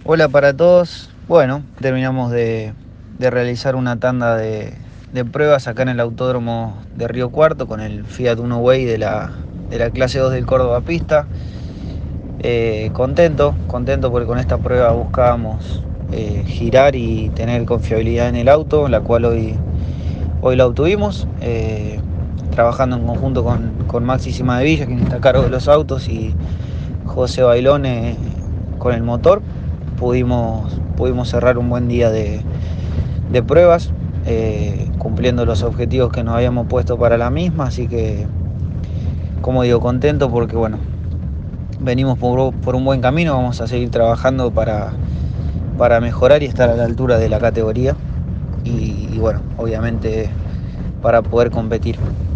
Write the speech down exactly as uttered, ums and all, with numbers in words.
Hola para todos. Bueno, terminamos de, de realizar una tanda de, de pruebas acá en el autódromo de Río Cuarto con el Fiat Uno Way de la, de la clase dos del Córdoba Pista. Eh, contento, contento porque con esta prueba buscábamos eh, girar y tener confiabilidad en el auto, la cual hoy, hoy la obtuvimos. Eh, trabajando en conjunto con, con Maxi Cimadevilla, quien está a cargo de los autos, y José Bailone con el motor. Pudimos, pudimos cerrar un buen día de, de pruebas, eh, cumpliendo los objetivos que nos habíamos puesto para la misma, así que, como digo, contento porque bueno, venimos por, por un buen camino. Vamos a seguir trabajando para, para mejorar y estar a la altura de la categoría y, y bueno, obviamente para poder competir.